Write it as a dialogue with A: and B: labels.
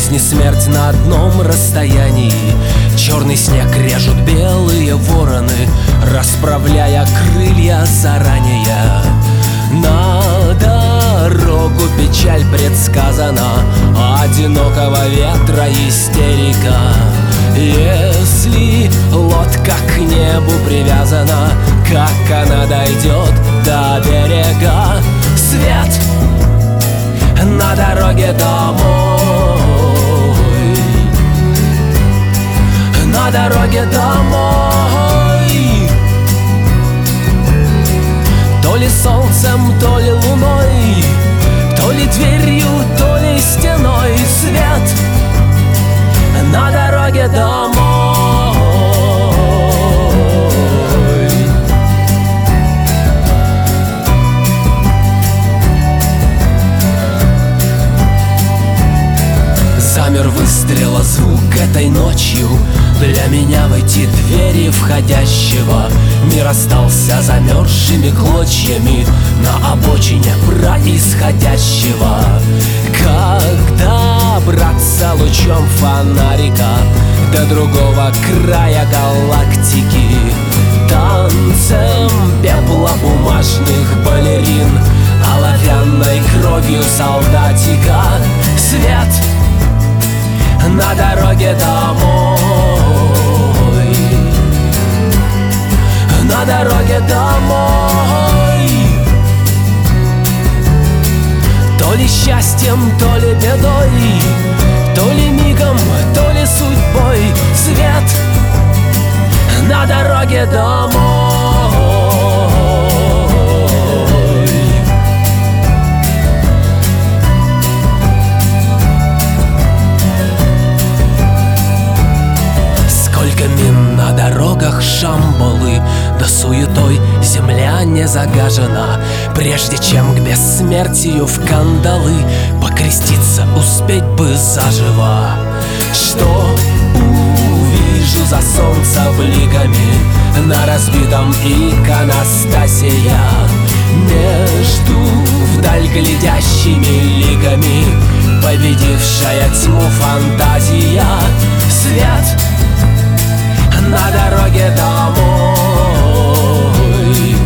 A: Жизнь и смерть на одном расстоянии. Черный снег режут белые вороны, расправляя крылья заранее. На дорогу печаль предсказана, одинокого ветра истерика. Если лодка к небу привязана, как она дойдет до берега? Свет на дороге домой, на дороге домой. То ли солнцем, то ли луной, то ли дверью, то ли стеной. Свет на дороге домой. Замер выстрела звук этой ночью. Для меня в эти двери входящего мир остался замерзшими клочьями на обочине происходящего. Когда браться лучом фонарика до другого края галактики, танцем пепла бумажных балерин, оловянной кровью солдатика. Свет на дороге домой, на дороге домой. То ли счастьем, то ли бедой, то ли мигом, то ли судьбой. Свет на дороге домой. Сколько мин на дорогах Шамбалы, да суетой земля не загажена. Прежде чем к бессмертию в кандалы покреститься успеть бы заживо. Что увижу за солнца бликами на разбитом иконостасе между вдаль глядящими ликами победившая тьму фантазия. Свет на дороге домой,